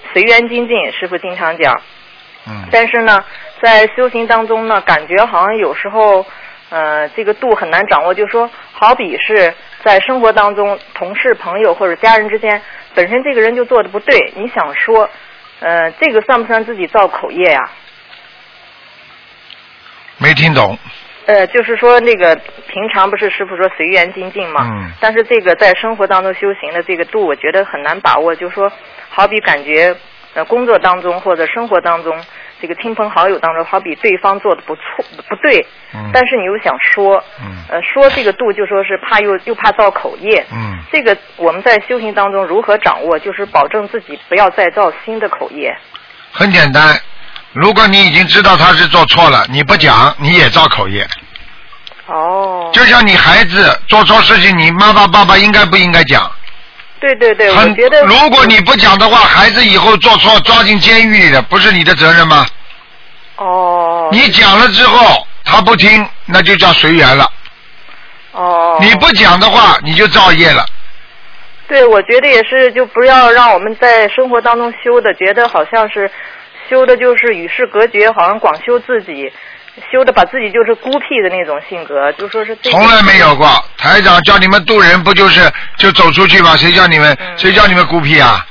随缘精进，师父经常讲。 嗯。 但是呢，在修行当中呢，感觉好像有时候，这个度很难掌握。就是说，好比是在生活当中，同事、朋友或者家人之间，本身这个人就做的不对，你想说，这个算不算自己造口业呀？ 没听懂。 就是说那个平常不是师父说随缘精进嘛，但是这个在生活当中修行的这个度，我觉得很难把握。就是说，好比感觉工作当中或者生活当中，这个亲朋好友当中，好比对方做的不对，但是你又想说，说这个度就说是怕又怕造口业，这个我们在修行当中如何掌握，就是保证自己不要再造新的口业。 很简单。如果你已经知道他是做错了，你不讲，你也造口业。 哦。 就像你孩子做错事情，你妈妈爸爸应该不应该讲？ 对对对，我觉得。 如果你不讲的话，孩子以后做错抓进监狱里的，不是你的责任吗？ 哦。 你讲了之后，他不听，那就叫随缘了。 哦。 你不讲的话，你就造业了。 对，我觉得也是，就不要让我们在生活当中修的，觉得好像是。修的就是与世隔绝，好像光修自己，修的把自己就是孤僻的那种性格，就说是从来没有过。台长叫你们渡人，不就走出去吗？谁叫你们孤僻啊？